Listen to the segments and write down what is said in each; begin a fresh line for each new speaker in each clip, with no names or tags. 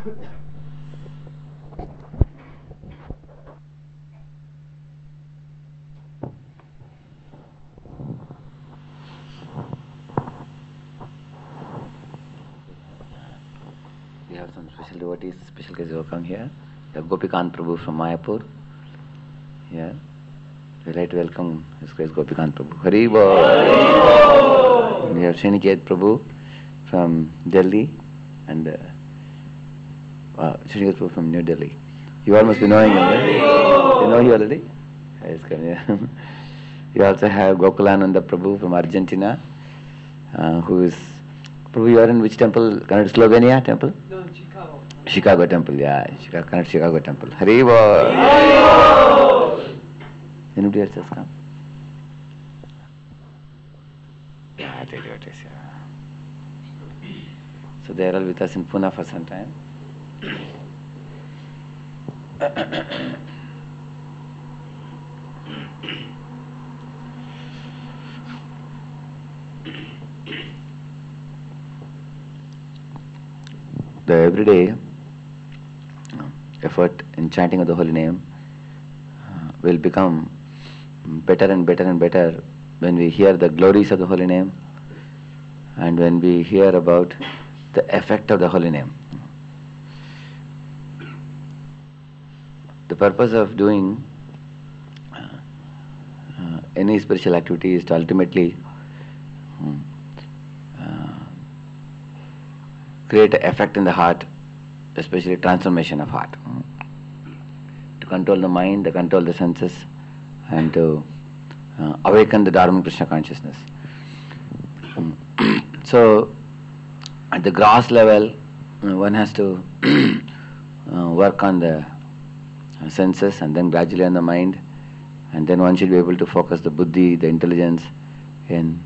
We have some special devotees, special guests who have come here. We have Gopikant Prabhu from Mayapur. Here. We'd like to welcome His Grace Gopikant Prabhu. Hari Bol! We have Sriniket Prabhu from Delhi and Sriniket Prabhu from New Delhi. You all must be knowing him, right? You know him already? Yes, come here. You also have Gokulananda Prabhu from Argentina, who is... Prabhu, you are in which temple? Kannada Slovenia temple?
No, Chicago.
Chicago temple, yeah. Kannada Chicago temple. Hari Bol! Anybody else has come? Yeah, they do it, yeah. So they are all with us in Pune for some time. The everyday effort in chanting of the holy name will become better and better and better when we hear the glories of the holy name and when we hear about the effect of the holy name. The purpose of doing any spiritual activity is to ultimately create an effect in the heart, especially transformation of heart. To control the mind, to control the senses, and to awaken the Dharma Krishna consciousness. So, at the gross level, one has to work on the senses and then gradually on the mind, and then one should be able to focus the buddhi, the intelligence in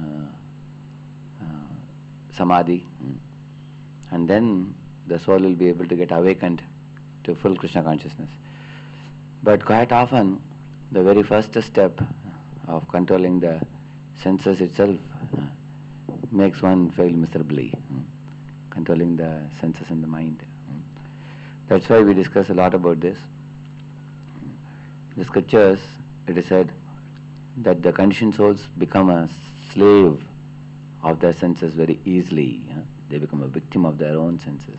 samadhi, and then the soul will be able to get awakened to full Krishna consciousness. But quite often, the very first step of controlling the senses itself makes one fail miserably, controlling the senses and the mind. That's why we discuss a lot about this. In the scriptures, it is said that the conditioned souls become a slave of their senses very easily. They become a victim of their own senses.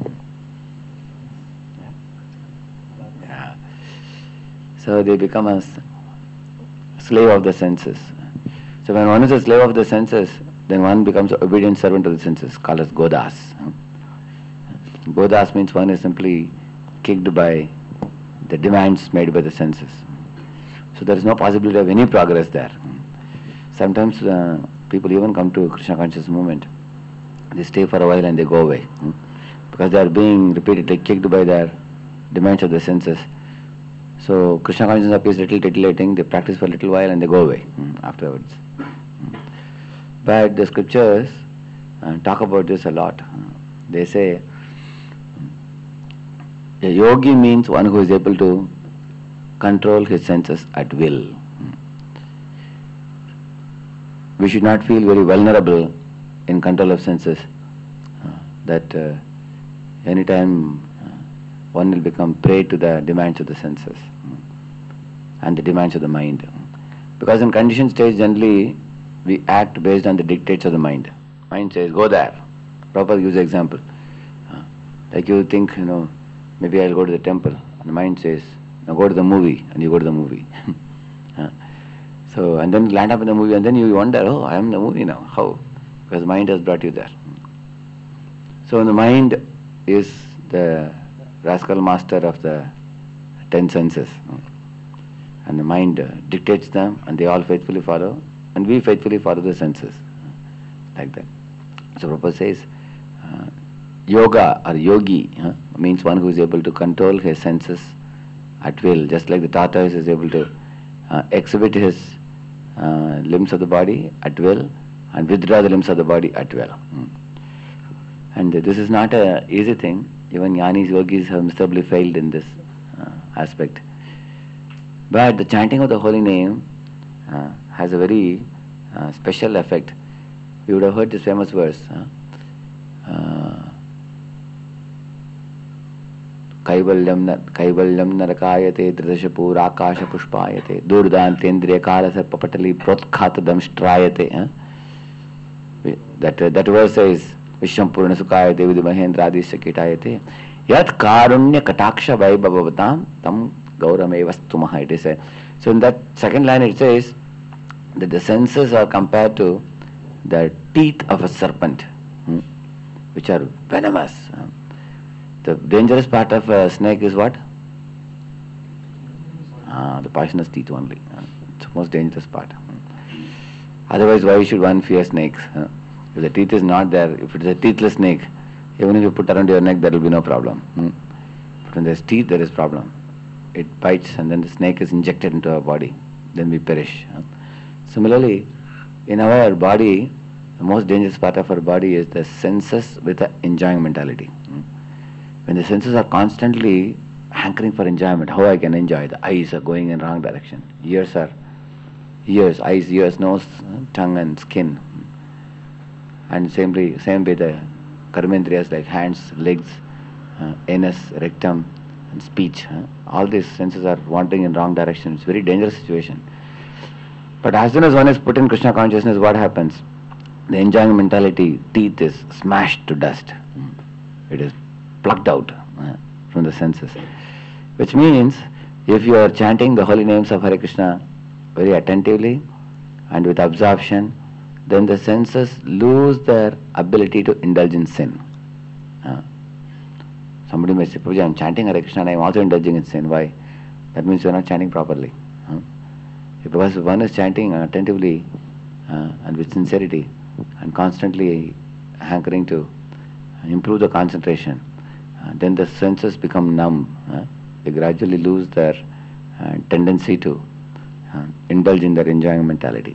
Yeah. So they become a slave of the senses. So when one is a slave of the senses, then one becomes an obedient servant of the senses, called as Godas. Godas means one is simply kicked by the demands made by the senses. So there is no possibility of any progress there. Sometimes people even come to Krishna conscious movement. They stay for a while and they go away because they are being repeatedly kicked by their demands of the senses. So Krishna consciousness appears little titillating, they practice for a little while and they go away afterwards. But the scriptures talk about this a lot. They say a yogi means one who is able to control his senses at will. We should not feel very vulnerable in control of senses, that anytime one will become prey to the demands of the senses and the demands of the mind. Because in conditioned stage generally we act based on the dictates of the mind. Mind says, go there. Prabhupada gives an example. Like you think, maybe I'll go to the temple. And the mind says, now go to the movie, and you go to the movie. So, and then you land up in the movie and then you wonder, oh, I am in the movie now. How? Because the mind has brought you there. So the mind is the rascal master of the 10 senses. And the mind dictates them and they all faithfully follow. And we faithfully follow the senses. Like that. So Prabhupada says, yoga or yogi means one who is able to control his senses at will. Just like the tortoise is able to exhibit his limbs of the body at will and withdraw the limbs of the body at will. And this is not an easy thing. Even jnanis, yogis have miserably failed in this aspect. But the chanting of the holy name has a very special effect. You would have heard this famous verse. Kaivalyam narakayate dridashapur akasha pushpayate durdantendriya kala sarpapatali protkhatadam strayate. That verse says Vishwam Purna Sukayate Vidimahendra Adisya Kitayate Yat Karunya Kataksha Vaibhavatam Tam Gauramevastumah. It is a, so in that second line it says that the senses are compared to the teeth of a serpent, which are venomous. The dangerous part of a snake is what? The poisonous teeth only. It's the most dangerous part. Otherwise, why should one fear snakes? If the teeth is not there, if it is a teethless snake, even if you put around your neck, there will be no problem. But when there is teeth, there is problem. It bites and then the snake is injected into our body. Then we perish. Similarly, in our body, the most dangerous part of our body is the senses with the enjoying mentality. When the senses are constantly hankering for enjoyment, how I can enjoy? The eyes are going in wrong direction. Eyes, eyes, ears, nose, tongue and skin. And same way the karmendriyas like hands, legs, anus, rectum and speech. All these senses are wandering in wrong direction. It's a very dangerous situation. But as soon as one is put in Krishna consciousness, what happens? The enjoying mentality, teeth is smashed to dust. It is plucked out from the senses. Which means, if you are chanting the holy names of Hare Krishna very attentively and with absorption, then the senses lose their ability to indulge in sin. Somebody may say, Prabhuji, I am chanting Hare Krishna and I am also indulging in sin. Why? That means you are not chanting properly. Because one is chanting attentively and with sincerity and constantly hankering to improve the concentration, then the senses become numb. They gradually lose their tendency to indulge in their enjoying mentality.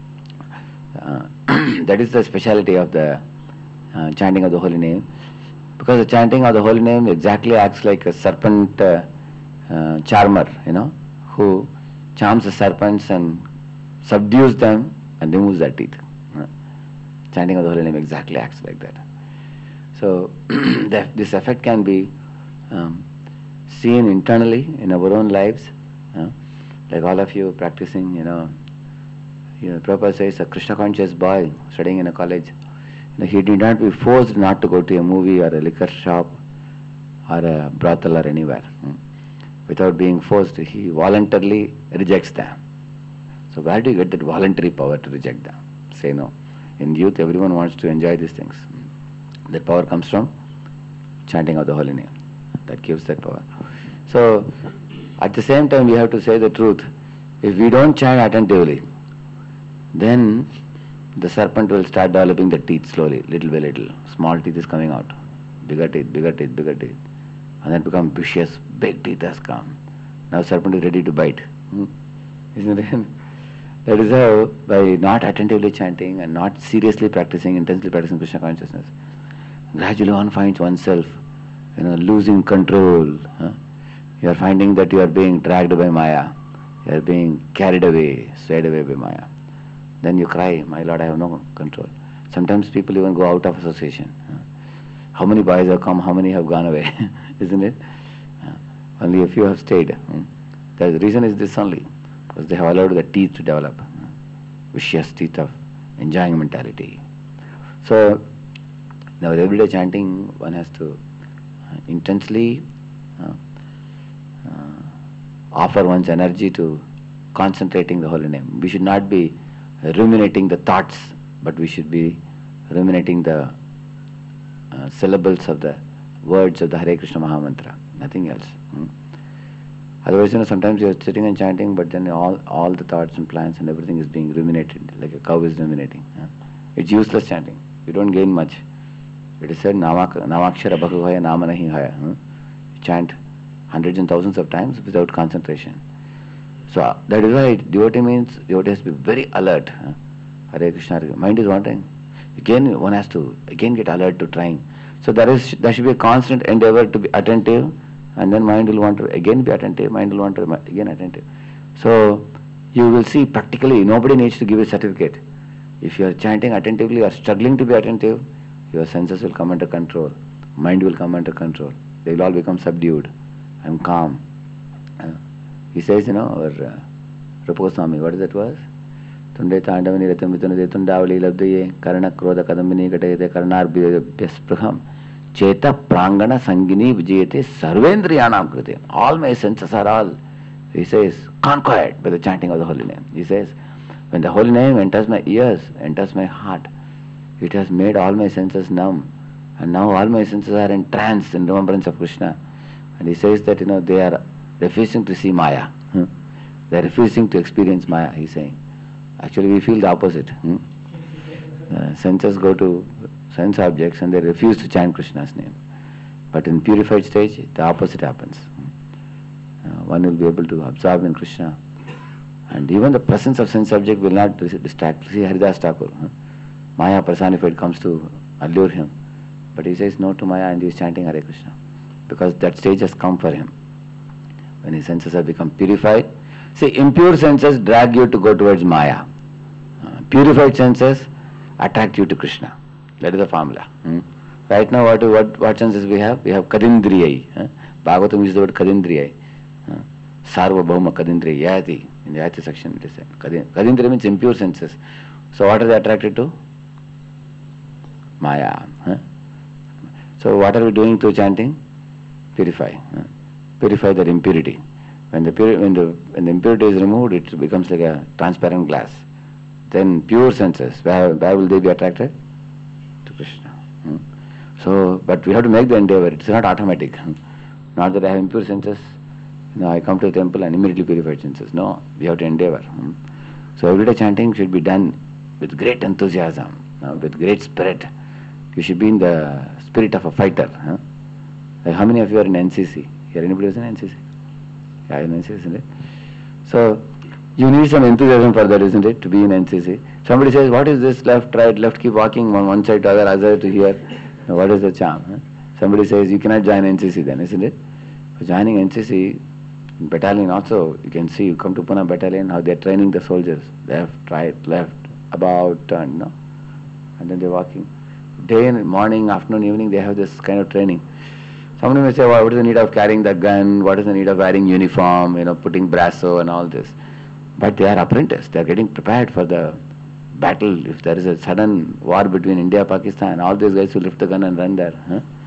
That is the speciality of the chanting of the holy name, because the chanting of the holy name exactly acts like a serpent charmer, who charms the serpents and subdues them and removes their teeth. Chanting of the holy name exactly acts like that. So this effect can be seen internally in our own lives, like all of you practicing, Prabhupada says a Krishna conscious boy studying in a college, he need not be forced not to go to a movie or a liquor shop or a brothel or anywhere. Without being forced, he voluntarily rejects them. So where do you get that voluntary power to reject them? Say no. In youth, everyone wants to enjoy these things. That power comes from chanting of the holy name. That gives that power. So, at the same time, we have to say the truth. If we don't chant attentively, then the serpent will start developing the teeth slowly, little by little. Small teeth is coming out. Bigger teeth, bigger teeth, bigger teeth. And then become vicious, big teeth has come. Now serpent is ready to bite. Isn't it? That is how, by not attentively chanting and not seriously practicing, intensely practicing Krishna consciousness, gradually one finds oneself, losing control. You are finding that you are being dragged by Maya. You are being carried away, swayed away by Maya. Then you cry, my Lord, I have no control. Sometimes people even go out of association. How many boys have come, how many have gone away? Isn't it? Only a few have stayed. The reason is this only, because they have allowed the teeth to develop. Vicious teeth of enjoying mentality. So, now everyday chanting, one has to intensely offer one's energy to concentrating the holy name. We should not be ruminating the thoughts, but we should be ruminating the syllables of the words of the Hare Krishna Mahamantra, nothing else. Otherwise, sometimes you are sitting and chanting, but then all the thoughts and plans and everything is being ruminated, like a cow is ruminating. It's useless chanting. You don't gain much. It is said, Namakshara Bhagavaya Nama Nahi Haya. You chant hundreds and thousands of times without concentration. So that is why devotee has to be very alert. Hare Krishna, mind is wandering. Again, one has to get alert to trying. So there should be a constant endeavor to be attentive, and then mind will want to again be attentive, mind will want to again attentive. So you will see practically nobody needs to give a certificate. If you are chanting attentively or struggling to be attentive, your senses will come under control, mind will come under control. They will all become subdued and calm. He says, our Rupa Goswami, what is that verse? Tunde Tandavani Ratam Vitunade Tundavali Labdaye Karana Krodha Kadambini Gatayate Karnar Bhyaspraham Cheta Prangana Sangini Vijayate Sarvendriyanam Krite. All my senses are all, he says, conquered by the chanting of the holy name. He says, when the holy name enters my ears, enters my heart, it has made all my senses numb. And now all my senses are entranced in remembrance of Krishna. And he says that, they are refusing to see Maya. They are refusing to experience Maya, he is saying. Actually, we feel the opposite. Senses go to sense objects and they refuse to chant Krishna's name. But in purified stage, the opposite happens. One will be able to absorb in Krishna. And even the presence of sense object will not distract. See Haridas Thakur. Maya personified comes to allure him. But he says no to Maya and he is chanting Hare Krishna. Because that stage has come for him. When his senses have become purified. See, impure senses drag you to go towards Maya. Purified senses attract you to Krishna. That is the formula. Right now, what senses we have? We have Kadindriyai. Bhagavatam uses the word Kadindriyai. Sarvabhauma Kadindriya Yati. In the Yati section it is said. Kadindriya means impure senses. So what are they attracted to? Maya. So what are we doing through chanting? Purify. Purify that impurity. When the impurity is removed, it becomes like a transparent glass. Then pure senses, where will they be attracted? To Krishna. So, but we have to make the endeavor. It's not automatic. Not that I have impure senses, I come to the temple and immediately purified senses. No, we have to endeavor. So everyday chanting should be done with great enthusiasm, with great spirit. You should be in the spirit of a fighter. Like how many of you are in NCC? Here, anybody who's in NCC? Yeah, in NCC, isn't it? So, you need some enthusiasm for that, isn't it, to be in NCC? Somebody says, what is this, left, right, left, keep walking on one side to other to here. What is the charm? Somebody says, you cannot join NCC then, isn't it? For joining NCC, battalion also, you can see, you come to Pune battalion, how they are training the soldiers. Left, right, left, about, turn, and then they are walking. Day, morning, afternoon, evening, they have this kind of training. Somebody may say, what is the need of carrying the gun? What is the need of wearing uniform, putting brasso and all this? But they are apprenticed. They are getting prepared for the battle. If there is a sudden war between India and Pakistan, all these guys will lift the gun and run there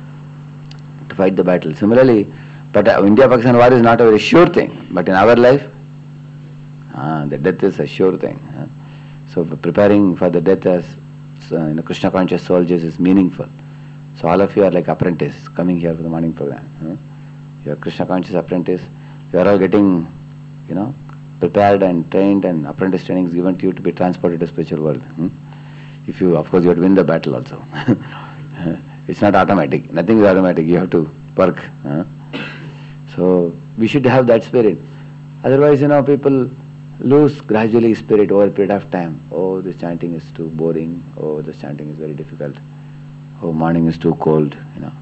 to fight the battle. Similarly, but India-Pakistan war is not a very sure thing. But in our life, the death is a sure thing. So preparing for the death as Krishna conscious soldiers is meaningful. So all of you are like apprentices coming here for the morning program. You are Krishna conscious apprentice. You are all getting, prepared and trained, and apprentice training is given to you to be transported to spiritual world. If you, of course, you have to win the battle also. It's not automatic. Nothing is automatic. You have to work. So we should have that spirit. Otherwise, people lose gradually spirit over a period of time. Oh, this chanting is too boring. Oh, this chanting is very difficult. Oh, morning is too cold.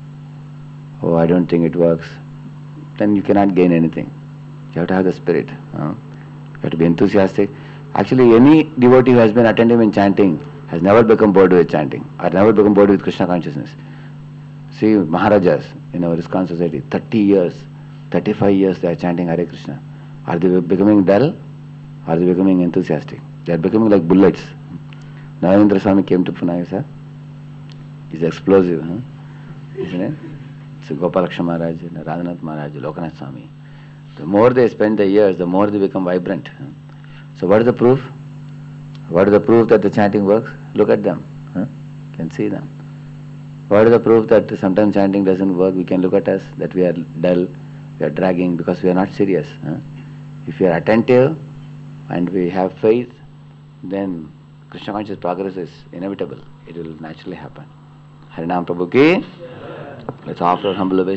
Oh, I don't think it works. Then you cannot gain anything. You have to have the spirit. You have to be enthusiastic. Actually, any devotee who has been attentive in chanting has never become bored with chanting, or never become bored with Krishna consciousness. See, Maharajas in our ISKCON society, 30 years, 35 years they are chanting Hare Krishna. Are they becoming dull? Are they becoming enthusiastic? They are becoming like bullets. Navendra Swami came to Pune, sir. He's explosive, isn't it? So Gopalaksha Maharaj, Radhanath Maharaj, Lokanath Swami. The more they spend the years, the more they become vibrant. So what is the proof? What is the proof that the chanting works? Look at them. You can see them. What is the proof that sometimes chanting doesn't work? We can look at us, that we are dull, we are dragging, because we are not serious. If we are attentive and we have faith, then Krishna conscious progress is inevitable. It will naturally happen. Harinam Prabhu ki. Let's offer humble obeisance.